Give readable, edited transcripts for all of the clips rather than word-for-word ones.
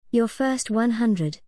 Your First 100.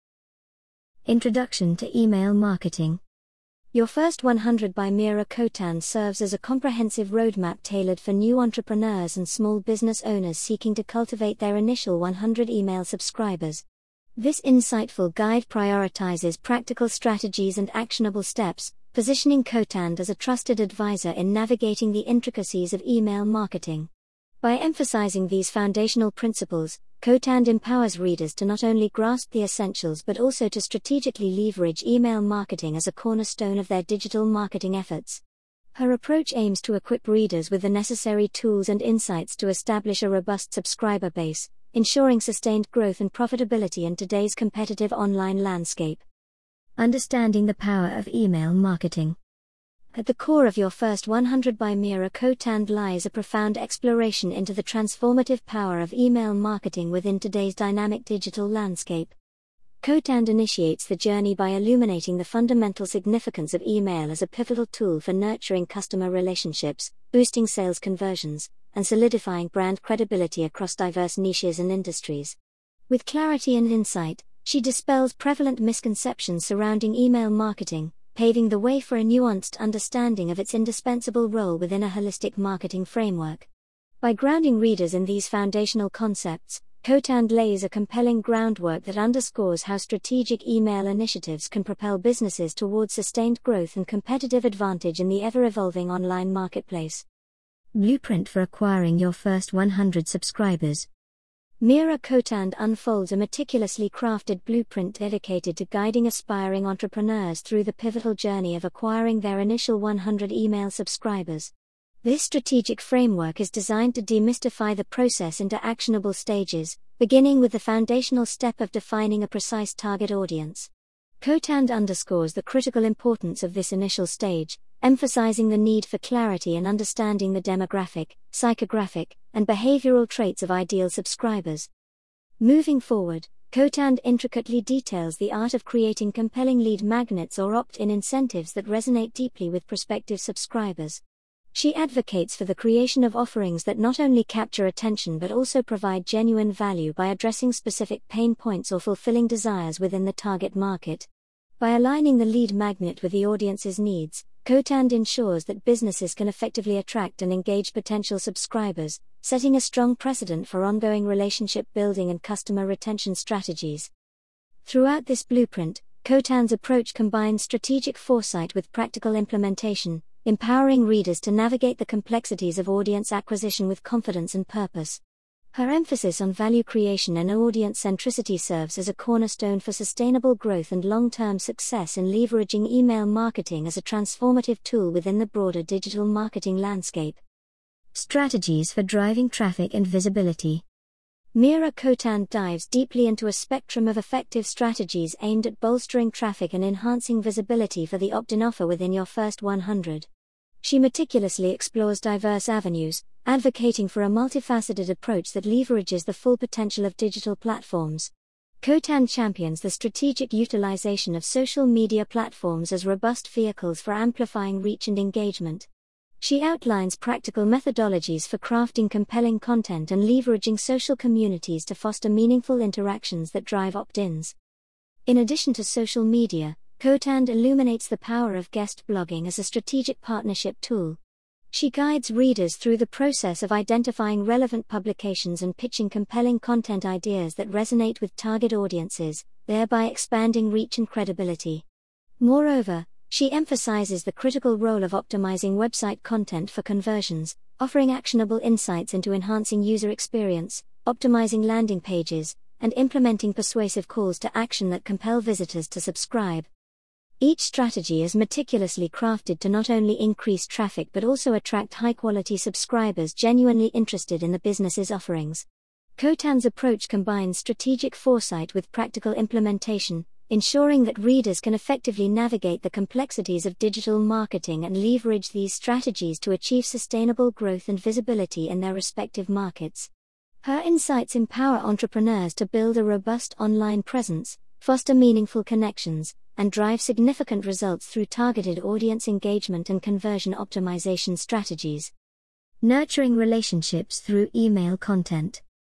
Introduction to Email Marketing. Your First 100 by Meera Khotand serves as a comprehensive roadmap tailored for new entrepreneurs and small business owners seeking to cultivate their initial 100 email subscribers. This insightful guide prioritizes practical strategies and actionable steps, positioning Khotand as a trusted advisor in navigating the intricacies of email marketing. By emphasizing these foundational principles, Khotand empowers readers to not only grasp the essentials but also to strategically leverage email marketing as a cornerstone of their digital marketing efforts. Her approach aims to equip readers with the necessary tools and insights to establish a robust subscriber base, ensuring sustained growth and profitability in today's competitive online landscape. Understanding the power of email marketing. At the core of Your First 100 by Meera Khotand lies a profound exploration into the transformative power of email marketing within today's dynamic digital landscape. Khotand initiates the journey by illuminating the fundamental significance of email as a pivotal tool for nurturing customer relationships, boosting sales conversions, and solidifying brand credibility across diverse niches and industries. With clarity and insight, she dispels prevalent misconceptions surrounding email marketing, paving the way for a nuanced understanding of its indispensable role within a holistic marketing framework. By grounding readers in these foundational concepts, Khotand lays a compelling groundwork that underscores how strategic email initiatives can propel businesses towards sustained growth and competitive advantage in the ever-evolving online marketplace. Blueprint for acquiring your first 100 subscribers. Meera Khotand unfolds a meticulously crafted blueprint dedicated to guiding aspiring entrepreneurs through the pivotal journey of acquiring their initial 100 email subscribers. This strategic framework is designed to demystify the process into actionable stages, beginning with the foundational step of defining a precise target audience. Khotand underscores the critical importance of this initial stage, emphasizing the need for clarity in understanding the demographic, psychographic, and behavioral traits of ideal subscribers. Moving forward, Khotand intricately details the art of creating compelling lead magnets or opt-in incentives that resonate deeply with prospective subscribers. She advocates for the creation of offerings that not only capture attention but also provide genuine value by addressing specific pain points or fulfilling desires within the target market. By aligning the lead magnet with the audience's needs, Khotand ensures that businesses can effectively attract and engage potential subscribers, setting a strong precedent for ongoing relationship building and customer retention strategies. Throughout this blueprint, Khotand's approach combines strategic foresight with practical implementation, empowering readers to navigate the complexities of audience acquisition with confidence and purpose. Her emphasis on value creation and audience centricity serves as a cornerstone for sustainable growth and long-term success in leveraging email marketing as a transformative tool within the broader digital marketing landscape. Strategies for driving traffic and visibility. Meera Khotand dives deeply into a spectrum of effective strategies aimed at bolstering traffic and enhancing visibility for the opt-in offer within Your First 100. She meticulously explores diverse avenues, advocating for a multifaceted approach that leverages the full potential of digital platforms. Khotand champions the strategic utilization of social media platforms as robust vehicles for amplifying reach and engagement. She outlines practical methodologies for crafting compelling content and leveraging social communities to foster meaningful interactions that drive opt-ins. In addition to social media, Khotand illuminates the power of guest blogging as a strategic partnership tool. She guides readers through the process of identifying relevant publications and pitching compelling content ideas that resonate with target audiences, thereby expanding reach and credibility. Moreover, she emphasizes the critical role of optimizing website content for conversions, offering actionable insights into enhancing user experience, optimizing landing pages, and implementing persuasive calls to action that compel visitors to subscribe. Each strategy is meticulously crafted to not only increase traffic but also attract high-quality subscribers genuinely interested in the business's offerings. Khotand's approach combines strategic foresight with practical implementation, ensuring that readers can effectively navigate the complexities of digital marketing and leverage these strategies to achieve sustainable growth and visibility in their respective markets. Her insights empower entrepreneurs to build a robust online presence, foster meaningful connections, and drive significant results through targeted audience engagement and conversion optimization strategies. Nurturing relationships through email content.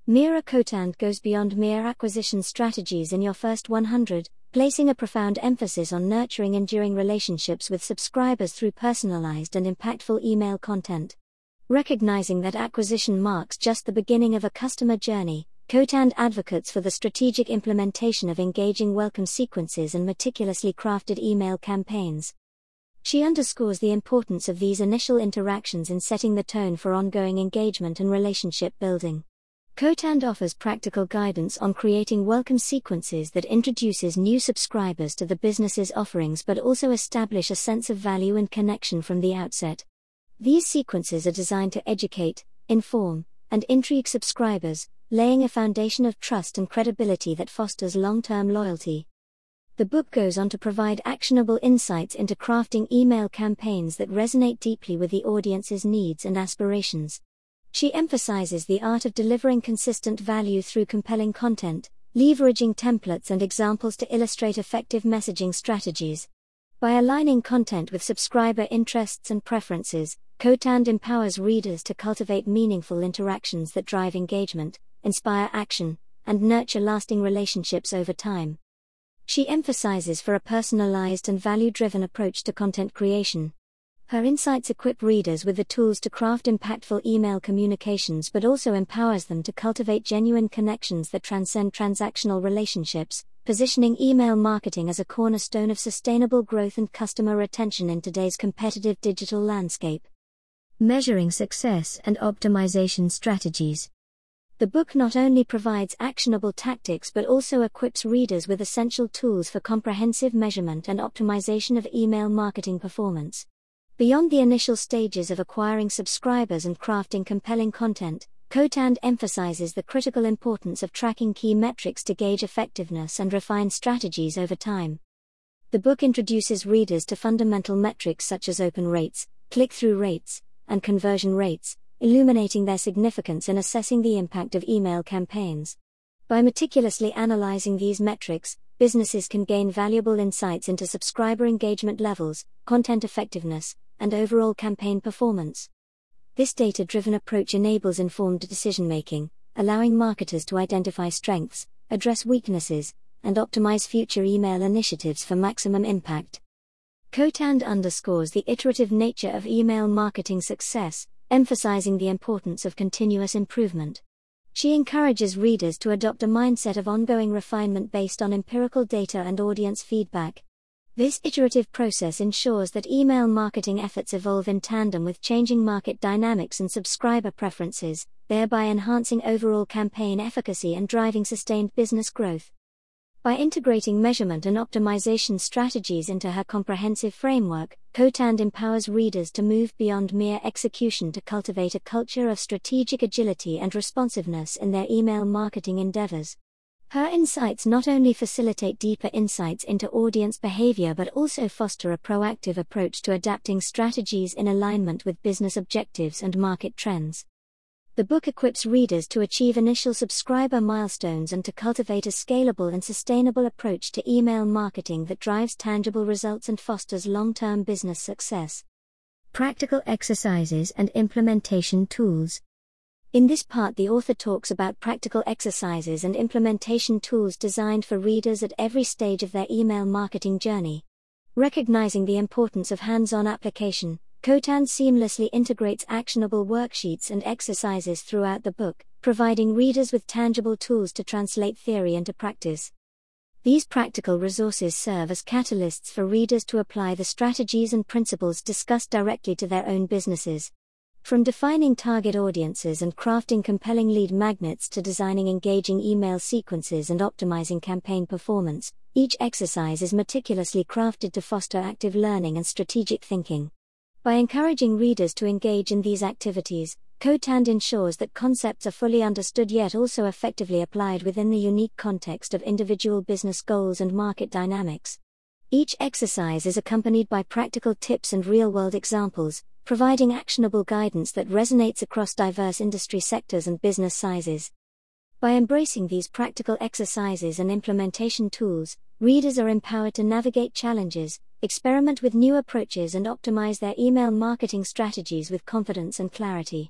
Meera Kothand goes beyond mere acquisition strategies in your first 100, placing a profound emphasis on nurturing enduring relationships with subscribers through personalized and impactful email content. Recognizing that acquisition marks just the beginning of a customer journey, Kothand advocates for the strategic implementation of engaging welcome sequences and meticulously crafted email campaigns. She underscores the importance of these initial interactions in setting the tone for ongoing engagement and relationship building. Kothand offers practical guidance on creating welcome sequences that introduces new subscribers to the business's offerings but also establish a sense of value and connection from the outset. These sequences are designed to educate, inform, and intrigue subscribers, laying a foundation of trust and credibility that fosters long-term loyalty. The book goes on to provide actionable insights into crafting email campaigns that resonate deeply with the audience's needs and aspirations. She emphasizes the art of delivering consistent value through compelling content, leveraging templates and examples to illustrate effective messaging strategies. By aligning content with subscriber interests and preferences, Kothand empowers readers to cultivate meaningful interactions that drive engagement, inspire action, and nurture lasting relationships over time. She emphasizes for a personalized and value-driven approach to content creation. Her insights equip readers with the tools to craft impactful email communications but also empowers them to cultivate genuine connections that transcend transactional relationships, positioning email marketing as a cornerstone of sustainable growth and customer retention in today's competitive digital landscape. Measuring success and optimization strategies. The book not only provides actionable tactics but also equips readers with essential tools for comprehensive measurement and optimization of email marketing performance. Beyond the initial stages of acquiring subscribers and crafting compelling content, Kothand emphasizes the critical importance of tracking key metrics to gauge effectiveness and refine strategies over time. The book introduces readers to fundamental metrics such as open rates, click-through rates, and conversion rates, illuminating their significance in assessing the impact of email campaigns. By meticulously analyzing these metrics, businesses can gain valuable insights into subscriber engagement levels, content effectiveness, and overall campaign performance. This data-driven approach enables informed decision-making, allowing marketers to identify strengths, address weaknesses, and optimize future email initiatives for maximum impact. Kothand underscores the iterative nature of email marketing success, emphasizing the importance of continuous improvement. She encourages readers to adopt a mindset of ongoing refinement based on empirical data and audience feedback. This iterative process ensures that email marketing efforts evolve in tandem with changing market dynamics and subscriber preferences, thereby enhancing overall campaign efficacy and driving sustained business growth. By integrating measurement and optimization strategies into her comprehensive framework, Kothand empowers readers to move beyond mere execution to cultivate a culture of strategic agility and responsiveness in their email marketing endeavors. Her insights not only facilitate deeper insights into audience behavior but also foster a proactive approach to adapting strategies in alignment with business objectives and market trends. The book equips readers to achieve initial subscriber milestones and to cultivate a scalable and sustainable approach to email marketing that drives tangible results and fosters long-term business success. Practical exercises and implementation tools. In this part, the author talks about practical exercises and implementation tools designed for readers at every stage of their email marketing journey. Recognizing the importance of hands-on application, Kothand seamlessly integrates actionable worksheets and exercises throughout the book, providing readers with tangible tools to translate theory into practice. These practical resources serve as catalysts for readers to apply the strategies and principles discussed directly to their own businesses. From defining target audiences and crafting compelling lead magnets to designing engaging email sequences and optimizing campaign performance, each exercise is meticulously crafted to foster active learning and strategic thinking. By encouraging readers to engage in these activities, Kothand ensures that concepts are fully understood yet also effectively applied within the unique context of individual business goals and market dynamics. Each exercise is accompanied by practical tips and real-world examples, providing actionable guidance that resonates across diverse industry sectors and business sizes. By embracing these practical exercises and implementation tools, readers are empowered to navigate challenges, experiment with new approaches and optimize their email marketing strategies with confidence and clarity.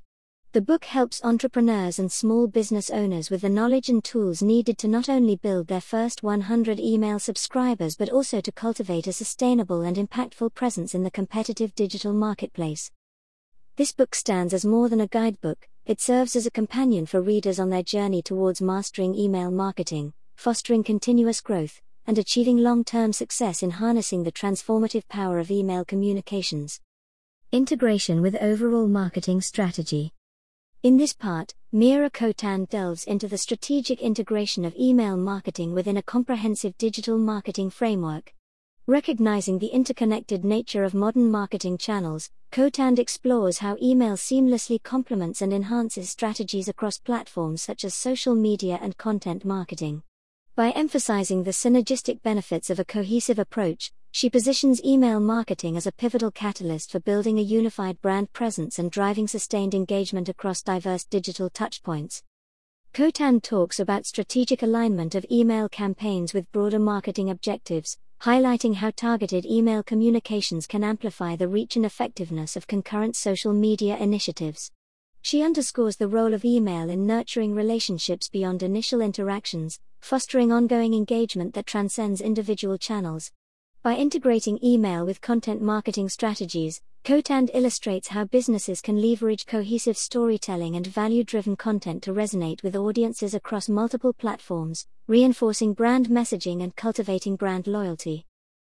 The book helps entrepreneurs and small business owners with the knowledge and tools needed to not only build their first 100 email subscribers but also to cultivate a sustainable and impactful presence in the competitive digital marketplace. This book stands as more than a guidebook, it serves as a companion for readers on their journey towards mastering email marketing, fostering continuous growth, and achieving long-term success in harnessing the transformative power of email communications. Integration with overall marketing strategy. In this part, Meera Khotan delves into the strategic integration of email marketing within a comprehensive digital marketing framework. Recognizing the interconnected nature of modern marketing channels, Khotan explores how email seamlessly complements and enhances strategies across platforms such as social media and content marketing. By emphasizing the synergistic benefits of a cohesive approach, she positions email marketing as a pivotal catalyst for building a unified brand presence and driving sustained engagement across diverse digital touchpoints. Khotan talks about strategic alignment of email campaigns with broader marketing objectives, highlighting how targeted email communications can amplify the reach and effectiveness of concurrent social media initiatives. She underscores the role of email in nurturing relationships beyond initial interactions, fostering ongoing engagement that transcends individual channels. By integrating email with content marketing strategies, Khotan illustrates how businesses can leverage cohesive storytelling and value-driven content to resonate with audiences across multiple platforms, reinforcing brand messaging and cultivating brand loyalty.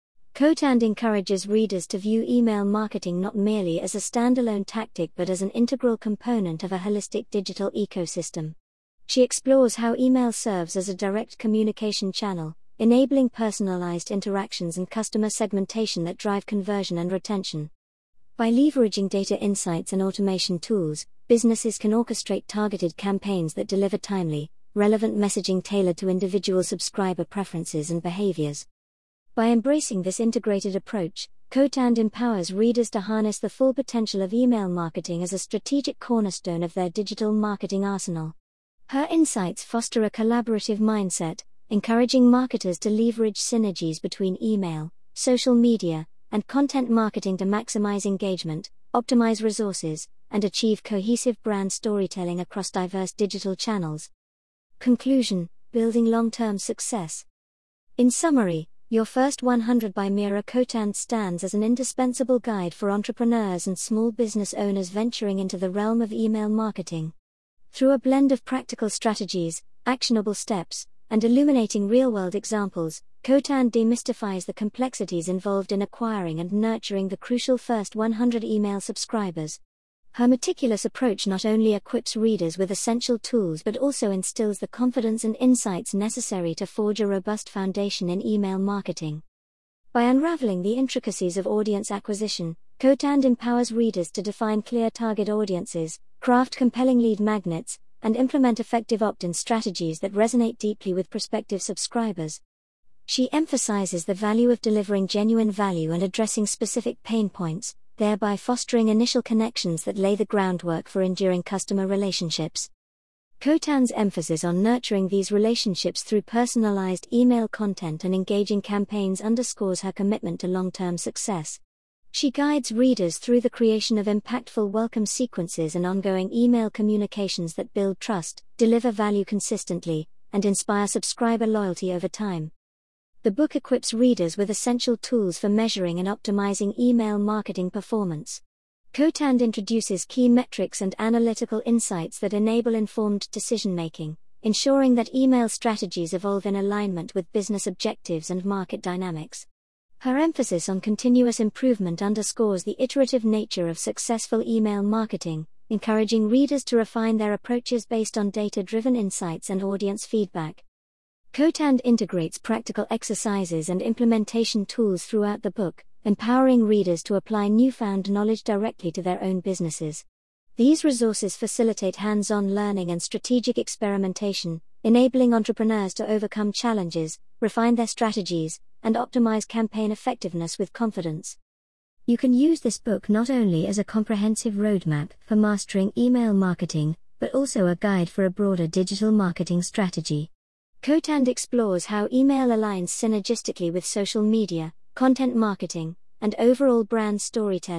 Khotan encourages readers to view email marketing not merely as a standalone tactic but as an integral component of a holistic digital ecosystem. She explores how email serves as a direct communication channel, enabling personalized interactions and customer segmentation that drive conversion and retention. By leveraging data insights and automation tools, businesses can orchestrate targeted campaigns that deliver timely, relevant messaging tailored to individual subscriber preferences and behaviors. By embracing this integrated approach, Khotan empowers readers to harness the full potential of email marketing as a strategic cornerstone of their digital marketing arsenal. Her insights foster a collaborative mindset, encouraging marketers to leverage synergies between email, social media, and content marketing to maximize engagement, optimize resources, and achieve cohesive brand storytelling across diverse digital channels. Conclusion: building long-term success. In summary, Your First 100 by Meera Khotan stands as an indispensable guide for entrepreneurs and small business owners venturing into the realm of email marketing. Through a blend of practical strategies, actionable steps, and illuminating real-world examples, Khotan demystifies the complexities involved in acquiring and nurturing the crucial first 100 email subscribers. Her meticulous approach not only equips readers with essential tools but also instills the confidence and insights necessary to forge a robust foundation in email marketing. By unraveling the intricacies of audience acquisition, Khotan empowers readers to define clear target audiences, craft compelling lead magnets, and implement effective opt-in strategies that resonate deeply with prospective subscribers. She emphasizes the value of delivering genuine value and addressing specific pain points, thereby fostering initial connections that lay the groundwork for enduring customer relationships. Khotan's emphasis on nurturing these relationships through personalized email content and engaging campaigns underscores her commitment to long-term success. She guides readers through the creation of impactful welcome sequences and ongoing email communications that build trust, deliver value consistently, and inspire subscriber loyalty over time. The book equips readers with essential tools for measuring and optimizing email marketing performance. Khotan introduces key metrics and analytical insights that enable informed decision-making, ensuring that email strategies evolve in alignment with business objectives and market dynamics. Her emphasis on continuous improvement underscores the iterative nature of successful email marketing, encouraging readers to refine their approaches based on data-driven insights and audience feedback. Khotan integrates practical exercises and implementation tools throughout the book, empowering readers to apply newfound knowledge directly to their own businesses. These resources facilitate hands-on learning and strategic experimentation, enabling entrepreneurs to overcome challenges, refine their strategies, and optimize campaign effectiveness with confidence. You can use this book not only as a comprehensive roadmap for mastering email marketing, but also a guide for a broader digital marketing strategy. Khotan explores how email aligns synergistically with social media, content marketing, and overall brand storytelling,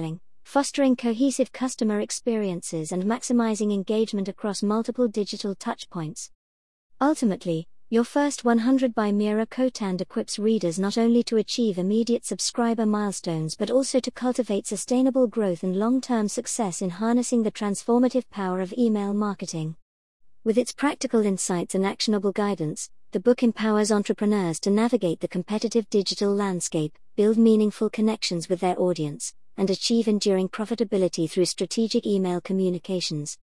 fostering cohesive customer experiences and maximizing engagement across multiple digital touchpoints. Ultimately, Your First 100 by Meera Khotand equips readers not only to achieve immediate subscriber milestones but also to cultivate sustainable growth and long-term success in harnessing the transformative power of email marketing. With its practical insights and actionable guidance, the book empowers entrepreneurs to navigate the competitive digital landscape, build meaningful connections with their audience, and achieve enduring profitability through strategic email communications.